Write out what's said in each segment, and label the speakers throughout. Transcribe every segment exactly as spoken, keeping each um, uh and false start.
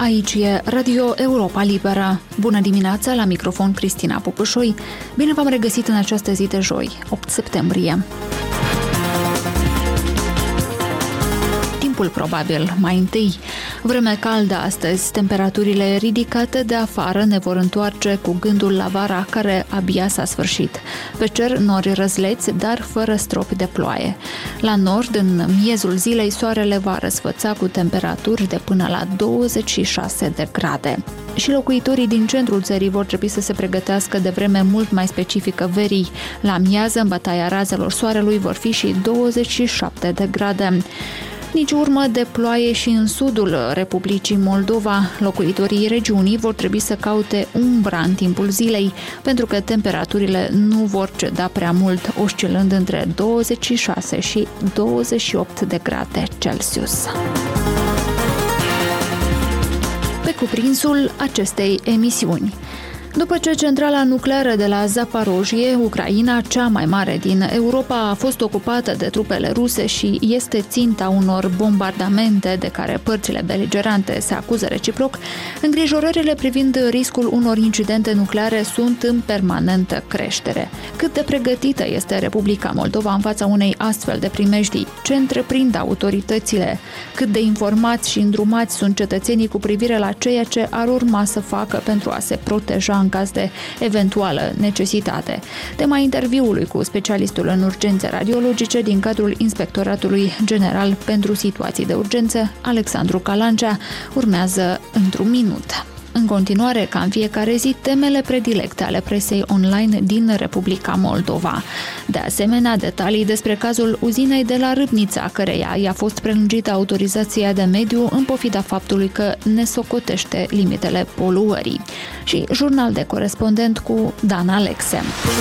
Speaker 1: Aici e Radio Europa Liberă. Bună dimineața, la microfon Cristina Popușoi. Bine v-am regăsit în această zi de joi, opt septembrie. Timpul probabil, mai întâi. Vreme caldă astăzi, temperaturile ridicate de afară ne vor întoarce cu gândul la vara care abia s-a sfârșit. Pe cer nori răzleți, dar fără stropi de ploaie. La nord, în miezul zilei, soarele va răsfăța cu temperaturi de până la douăzeci și șase de grade. Și locuitorii din centrul țării vor trebui să se pregătească de vreme mult mai specifică verii. La miază, în bătaia razelor soarelui, vor fi și douăzeci și șapte de grade. Nici urmă de ploaie și în sudul Republicii Moldova. Locuitorii regiunii vor trebui să caute umbra în timpul zilei, pentru că temperaturile nu vor ceda prea mult, oscilând între douăzeci și șase și douăzeci și opt de grade Celsius. Pe cuprinsul acestei emisiuni. După ce centrala nucleară de la Zaporozhye, Ucraina, cea mai mare din Europa, a fost ocupată de trupele ruse și este ținta unor bombardamente de care părțile beligerante se acuză reciproc, îngrijorările privind riscul unor incidente nucleare sunt în permanentă creștere. Cât de pregătită este Republica Moldova în fața unei astfel de primejdii? Ce întreprind autoritățile? Cât de informați și îndrumați sunt cetățenii cu privire la ceea ce ar urma să facă pentru a se proteja în caz de eventuală necesitate? Tema interviului cu specialistul în urgențe radiologice din cadrul Inspectoratului General pentru Situații de Urgență, Alexandru Calancea, urmează într-un minut. În continuare, ca în fiecare zi, temele predilecte ale presei online din Republica Moldova. De asemenea, detalii despre cazul uzinei de la Râbnița, căreia i-a fost prelungită autorizația de mediu în pofida faptului că ne socotește limitele poluării. Și jurnal de corespondent cu Dan Alexe.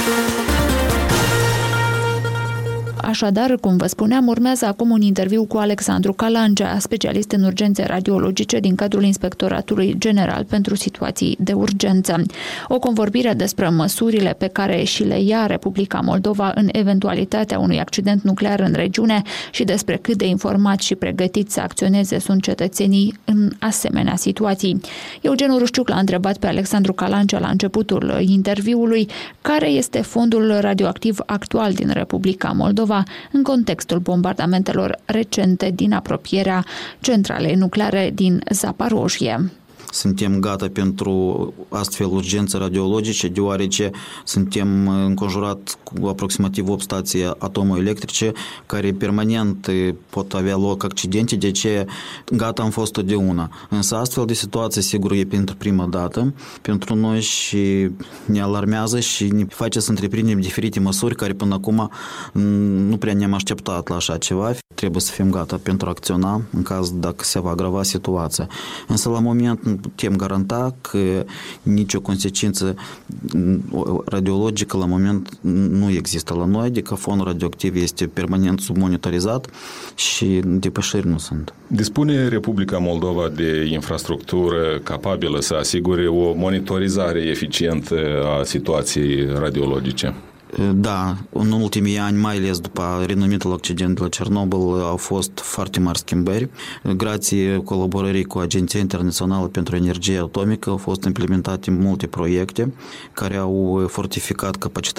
Speaker 1: Așadar, cum vă spuneam, urmează acum un interviu cu Alexandru Calancea, specialist în urgențe radiologice din cadrul Inspectoratului General pentru Situații de Urgență. O convorbire despre măsurile pe care și le ia Republica Moldova în eventualitatea unui accident nuclear în regiune și despre cât de informați și pregătiți să acționeze sunt cetățenii în asemenea situații. Eugen Urușciuc l-a întrebat pe Alexandru Calancea la începutul interviului care este fondul radioactiv actual din Republica Moldova în contextul bombardamentelor recente din apropierea centralei nucleare din Zaporozhye.
Speaker 2: Suntem gata pentru astfel urgențe radiologice, deoarece suntem înconjurat cu aproximativ opt stații atomoelectrice care permanent pot avea loc accidente, de ce gata am fost totdeauna. Însă astfel de situație, sigur, e pentru prima dată pentru noi și ne alarmează și ne face să întreprindem diferite măsuri care până acum nu prea ne-am așteptat la așa ceva. Trebuie să fim gata pentru a acționa în caz dacă se va agrava situația. Însă la moment putem garanta că nicio consecință radiologică la moment nu există la noi, adică fondul radioactiv este permanent submonitorizat și depășiri nu sunt.
Speaker 3: Dispune Republica Moldova de infrastructură capabilă să asigure o monitorizare eficientă a situației radiologice?
Speaker 2: Da, în ultimii ani, mai ales după renumitul accident de la Cernobâl, au fost foarte mari schimbări. Grație colaborării cu Agenția Internațională pentru Energie Atomică au fost implementate multe proiecte care au fortificat capacitatea